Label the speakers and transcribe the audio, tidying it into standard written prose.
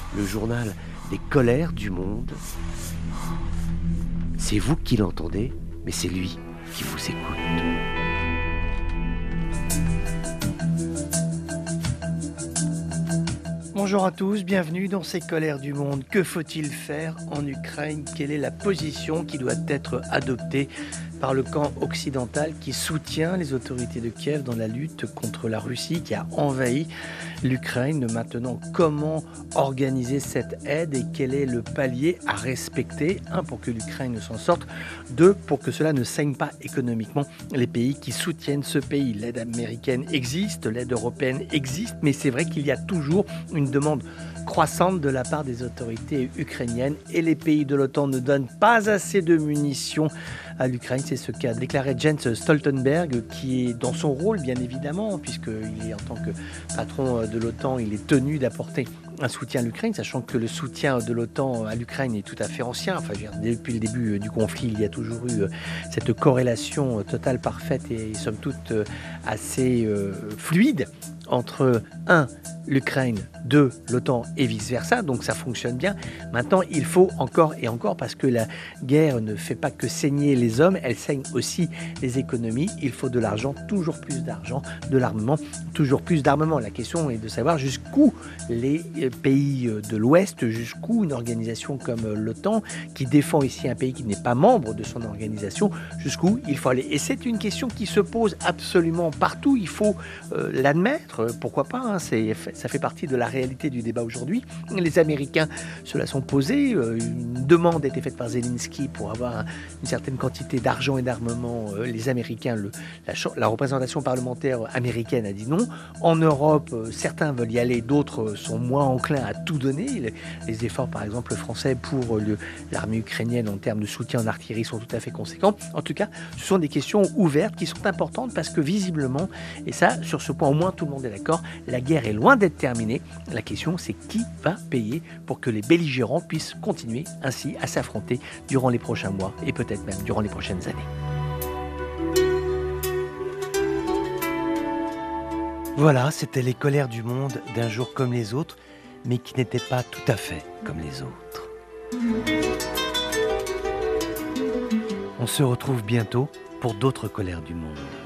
Speaker 1: le journal des colères du monde. C'est vous qui l'entendez, mais c'est lui qui vous écoute. Bonjour à tous, bienvenue dans ces colères du monde. Que faut-il faire en Ukraine? Quelle est la position qui doit être adoptée par le camp occidental qui soutient les autorités de Kiev dans la lutte contre la Russie qui a envahi l'Ukraine? Maintenant, comment organiser cette aide et quel est le palier à respecter? Un, pour que l'Ukraine s'en sorte. Deux, pour que cela ne saigne pas économiquement les pays qui soutiennent ce pays. L'aide américaine existe, l'aide européenne existe, mais c'est vrai qu'il y a toujours une demande croissante de la part des autorités ukrainiennes et les pays de l'OTAN ne donnent pas assez de munitions à l'Ukraine. C'est ce qu'a déclaré Jens Stoltenberg, qui est dans son rôle bien évidemment, puisqu'il est en tant que patron de l'OTAN, il est tenu d'apporter un soutien à l'Ukraine, sachant que le soutien de l'OTAN à l'Ukraine est tout à fait ancien. Enfin, je veux dire, depuis le début du conflit, il y a toujours eu cette corrélation totale, parfaite et somme toute assez fluide entre l'Ukraine, 2, l'OTAN et vice-versa, donc ça fonctionne bien. Maintenant, il faut encore et encore, parce que la guerre ne fait pas que saigner les hommes, elle saigne aussi les économies. Il faut de l'argent, toujours plus d'argent, de l'armement, toujours plus d'armement. La question est de savoir jusqu'où les pays de l'Ouest, jusqu'où une organisation comme l'OTAN, qui défend ici un pays qui n'est pas membre de son organisation, jusqu'où il faut aller. Et c'est une question qui se pose absolument partout, il faut l'admettre, pourquoi pas, hein, ça fait partie de la réalité du débat aujourd'hui. Les Américains se la sont posés, une demande a été faite par Zelensky pour avoir une certaine quantité d'argent et d'armement. Les Américains, la représentation parlementaire américaine a dit non. En Europe, certains veulent y aller, d'autres sont moins enclins à tout donner. Les efforts, par exemple, français pour l'armée ukrainienne en termes de soutien en artillerie sont tout à fait conséquents. En tout cas, ce sont des questions ouvertes qui sont importantes parce que visiblement, et ça, sur ce point au moins tout le monde est d'accord, la guerre est loin d'être terminée. La question, c'est qui va payer pour que les belligérants puissent continuer ainsi à s'affronter durant les prochains mois et peut-être même durant les prochaines années. Voilà, c'était les colères du monde d'un jour comme les autres, mais qui n'étaient pas tout à fait comme les autres. On se retrouve bientôt pour d'autres colères du monde.